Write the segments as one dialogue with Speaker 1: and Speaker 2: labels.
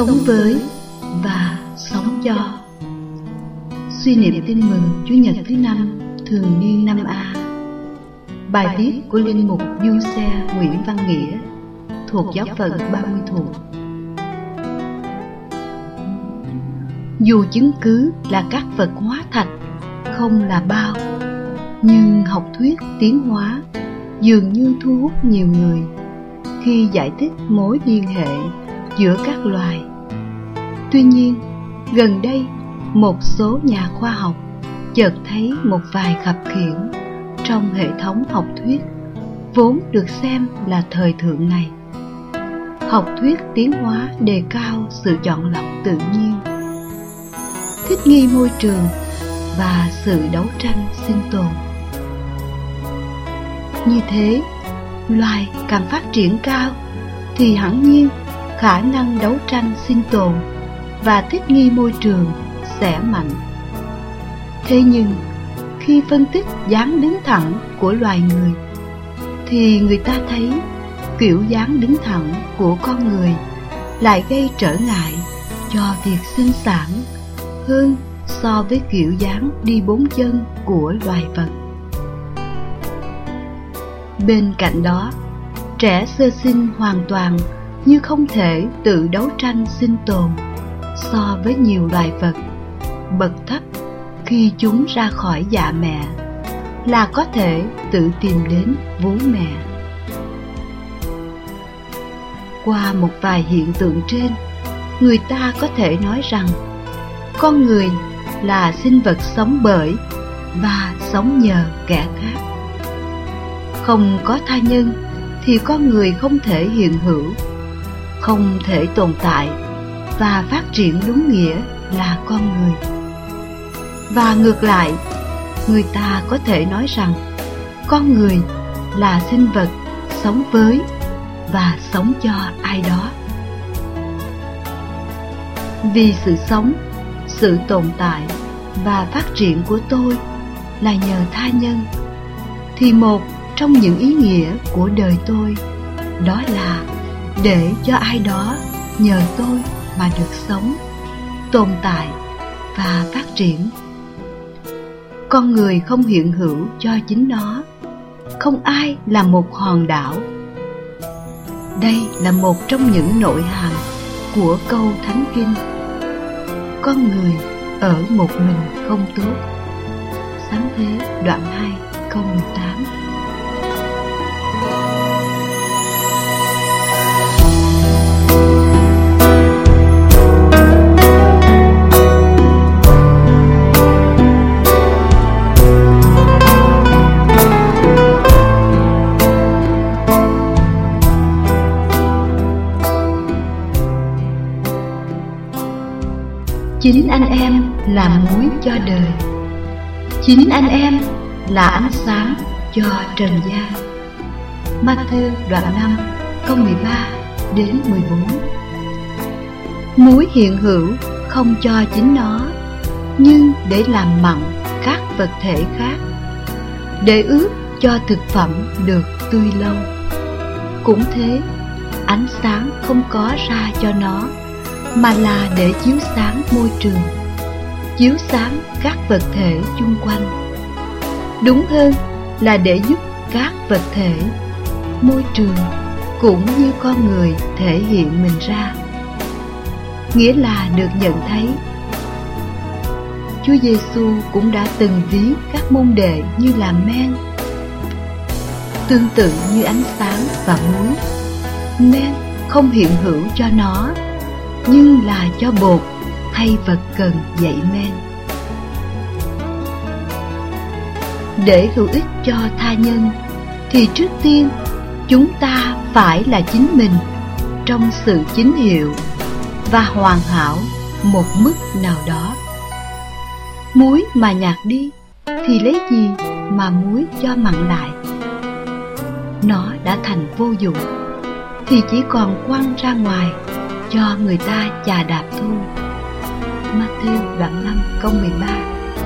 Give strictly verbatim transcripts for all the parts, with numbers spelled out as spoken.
Speaker 1: sống với và sống cho. Suy niệm tin mừng Chủ nhật thứ năm thường niên năm A. Bài viết của Linh mục Du Xe Nguyễn Văn Nghĩa thuộc giáo phận ba mươi Thuộc. Dù chứng cứ là các vật hóa thạch, không là bao, nhưng học thuyết tiến hóa dường như thu hút nhiều người khi giải thích mối liên hệ giữa các loài. Tuy nhiên, gần đây một số nhà khoa học chợt thấy một vài khập khiễng trong hệ thống học thuyết vốn được xem là thời thượng này. Học thuyết tiến hóa đề cao sự chọn lọc tự nhiên, thích nghi môi trường và sự đấu tranh sinh tồn. Như thế, loài càng phát triển cao thì hẳn nhiên khả năng đấu tranh sinh tồn và thích nghi môi trường sẽ mạnh. Thế nhưng, khi phân tích dáng đứng thẳng của loài người, thì người ta thấy kiểu dáng đứng thẳng của con người lại gây trở ngại cho việc sinh sản hơn so với kiểu dáng đi bốn chân của loài vật. Bên cạnh đó, trẻ sơ sinh hoàn toàn như không thể tự đấu tranh sinh tồn so với nhiều loài vật bậc thấp. Khi chúng ra khỏi dạ mẹ là có thể tự tìm đến vú mẹ. Qua một vài hiện tượng trên, người ta có thể nói rằng con người là sinh vật sống bởi và sống nhờ kẻ khác. Không có tha nhân thì con người không thể hiện hữu, không thể tồn tại và phát triển đúng nghĩa là con người. Và ngược lại, người ta có thể nói rằng con người là sinh vật sống với và sống cho ai đó. Vì sự sống, sự tồn tại và phát triển của tôi là nhờ tha nhân, thì một trong những ý nghĩa của đời tôi đó là để cho ai đó nhờ tôi mà được sống, tồn tại và phát triển. Con người không hiện hữu cho chính nó, không ai là một hòn đảo. Đây là một trong những nội hàm của câu Thánh Kinh: con người ở một mình không tốt. Sáng thế đoạn hai câu mười tám. Chính anh em là muối cho đời, chính anh em là ánh sáng cho trần gian. Ma-thơ đoạn năm câu mười ba đến mười bốn. Muối hiện hữu không cho chính nó, nhưng để làm mặn các vật thể khác, để ướp cho thực phẩm được tươi lâu. Cũng thế, ánh sáng không có ra cho nó, mà là để chiếu sáng môi trường, chiếu sáng các vật thể chung quanh. Đúng hơn là để giúp các vật thể, môi trường cũng như con người thể hiện mình ra, nghĩa là được nhận thấy. Chúa Giêsu cũng đã từng ví các môn đệ như là men, tương tự như ánh sáng và muối. Men không hiện hữu cho nó, nhưng là cho bột hay vật cần dậy men. Để hữu ích cho tha nhân, thì trước tiên chúng ta phải là chính mình trong sự chính hiệu và hoàn hảo một mức nào đó. Muối mà nhạt đi thì lấy gì mà muối cho mặn lại? Nó đã thành vô dụng thì chỉ còn quăng ra ngoài cho người ta chà đạp thôi. Ma-thi-ơ đoạn năm câu mười ba.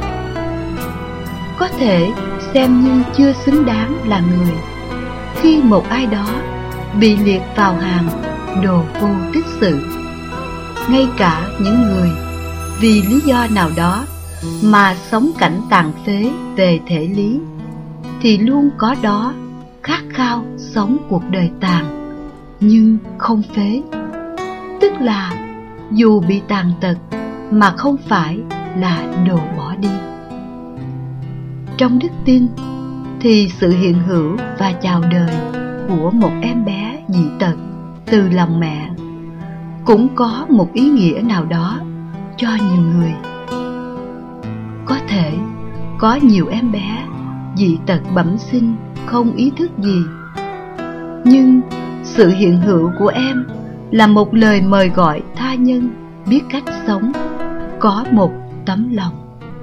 Speaker 1: Có thể xem như chưa xứng đáng là người khi một ai đó bị liệt vào hàng đồ vô tích sự. ngay cả những người vì lý do nào đó mà sống cảnh tàn phế về thể lý, thì luôn có đó khát khao sống cuộc đời tàn nhưng không phế. Tức là dù bị tàn tật mà không phải là đồ bỏ đi. Trong đức tin thì sự hiện hữu và chào đời của một em bé dị tật từ lòng mẹ cũng có một ý nghĩa nào đó cho nhiều người. Có thể có nhiều em bé dị tật bẩm sinh không ý thức gì, nhưng sự hiện hữu của em là một lời mời gọi tha nhân biết cách sống, có một tấm lòng.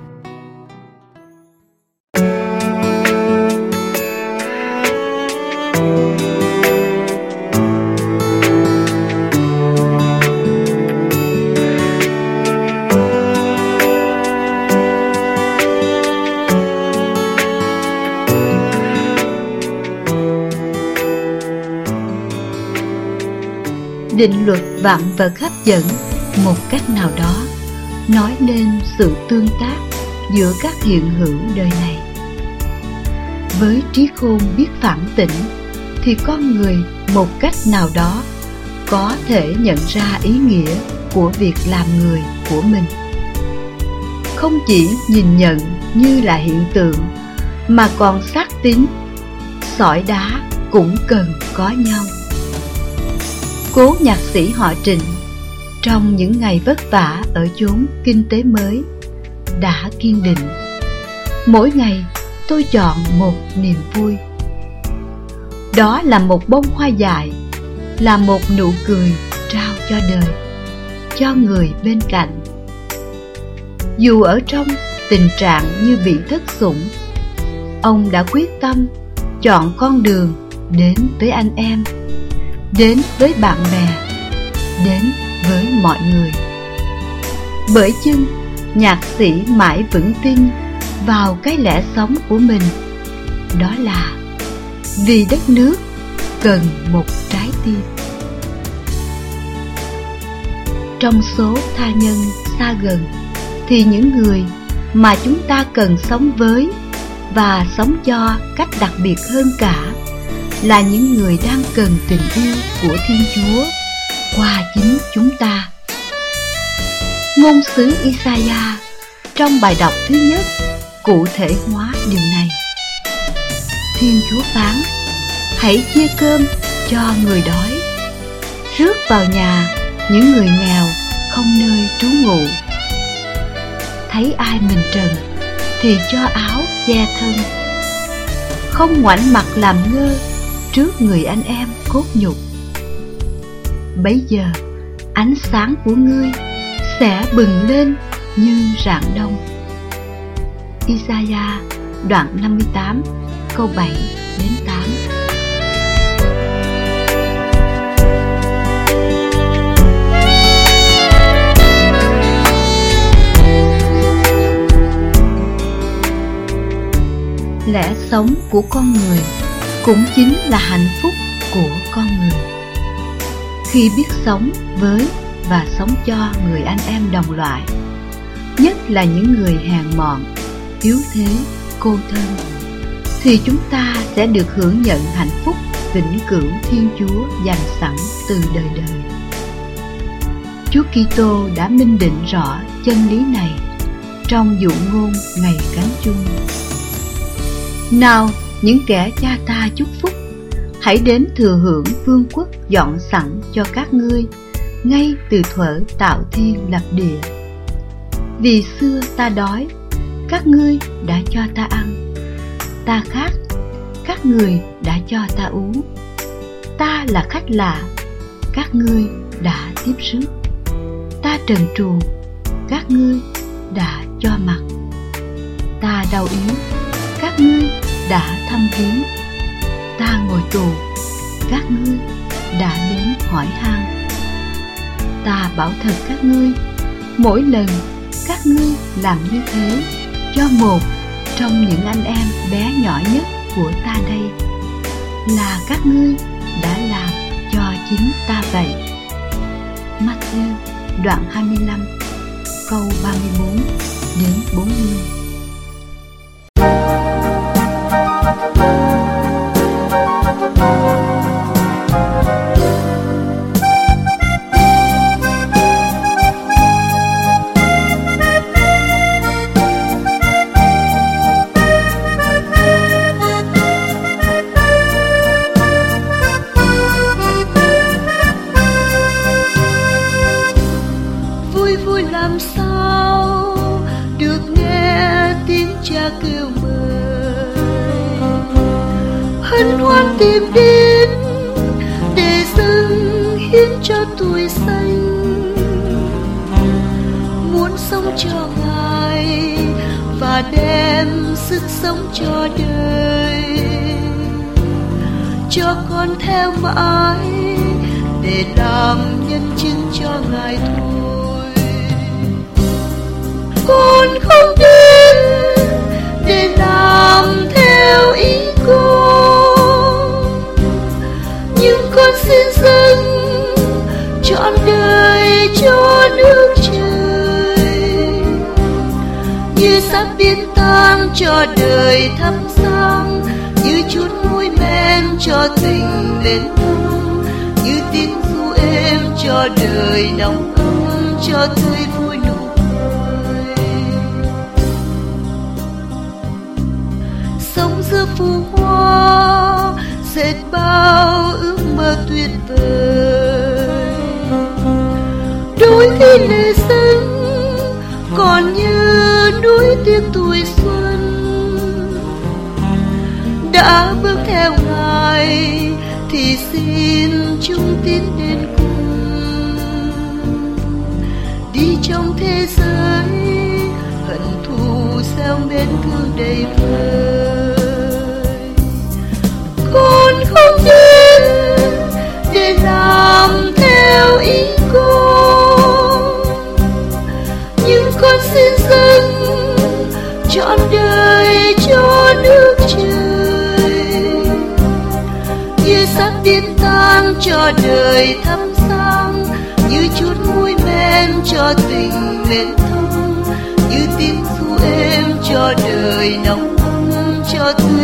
Speaker 1: Định luật vạn vật hấp dẫn một cách nào đó nói lên sự tương tác giữa các hiện hữu đời này. Với trí khôn biết phản tỉnh thì con người một cách nào đó có thể nhận ra ý nghĩa của việc làm người của mình. Không chỉ nhìn nhận như là hiện tượng mà còn xác tín, sỏi đá cũng cần có nhau. Cố nhạc sĩ họ Trịnh trong những ngày vất vả ở chốn kinh tế mới đã kiên định: mỗi ngày tôi chọn một niềm vui. Đó là một bông hoa dại, là một nụ cười trao cho đời, cho người bên cạnh. Dù ở trong tình trạng như bị thất sủng, ông đã quyết tâm chọn con đường đến với anh em, đến với bạn bè, đến với mọi người. Bởi chưng nhạc sĩ mãi vững tin vào cái lẽ sống của mình, đó là vì đất nước cần một trái tim. Trong số tha nhân xa gần thì những người mà chúng ta cần sống với và sống cho cách đặc biệt hơn cả là những người đang cần tình yêu của Thiên Chúa qua chính chúng ta. Ngôn sứ Isaiah trong bài đọc thứ nhất cụ thể hóa điều này. Thiên Chúa phán: hãy chia cơm cho người đói, rước vào nhà những người nghèo không nơi trú ngụ. Thấy ai mình trần thì cho áo che thân, không ngoảnh mặt làm ngơ trước người anh em cốt nhục. Bấy giờ ánh sáng của ngươi sẽ bừng lên như rạng đông. Isaiah đoạn năm mươi tám câu bảy đến tám. Lẽ sống của con người cũng chính là hạnh phúc của con người. Khi biết sống với và sống cho người anh em đồng loại, nhất là những người hèn mọn, yếu thế, cô thân, thì chúng ta sẽ được hưởng nhận hạnh phúc vĩnh cửu Thiên Chúa dành sẵn từ đời đời. Chúa Kitô đã minh định rõ chân lý này trong dụ ngôn ngày cánh chung: nào những kẻ cha ta chúc phúc, hãy đến thừa hưởng vương quốc dọn sẵn cho các ngươi ngay từ thuở tạo thiên lập địa. Vì xưa ta đói, các ngươi đã cho ta ăn; ta khát, các ngươi đã cho ta uống; ta là khách lạ, các ngươi đã tiếp rước; ta trần truồng, các ngươi đã cho mặc; ta đau yếu, các ngươi đã thăm viếng; ta ngồi tù, các ngươi đã đến hỏi han. Ta bảo thật các ngươi, mỗi lần các ngươi làm như thế cho một trong những anh em bé nhỏ nhất của ta đây, là các ngươi đã làm cho chính ta vậy. Matthew đoạn hai mươi lăm, câu ba mươi bốn đến bốn mươi.
Speaker 2: Làm sao được nghe tiếng cha kêu mời, hân hoan tìm đến để dâng hiến cho tuổi xanh, muốn sống cho Ngài và đem sức sống cho đời, cho con theo mãi để làm nhân chứng cho Ngài thôi. Con không đến để làm theo ý con, nhưng con xin dâng trọn đời cho nước trời, như sắp biến tan cho đời thắp sáng, như chút muối men cho tình mến thương, như tiếng ru êm cho đời nồng ấm, cho tươi vui nụ sống giữa phù hoa, dệt bao ước mơ tuyệt vời. Đôi khi lệ dâng còn như núi tiếc tuổi xuân, đã bước theo Ngài thì xin chung tiến đến cùng, đi trong thế giới hận thù gieo mến thương đầy vơi. Con không đến để làm theo ý con, nhưng con xin dâng trọn đời cho nước trời, như sắp biến tan cho đời thắp sáng, như chút muối men cho tình mến thương, như tiếng ru êm cho đời nồng ấm, cho tươi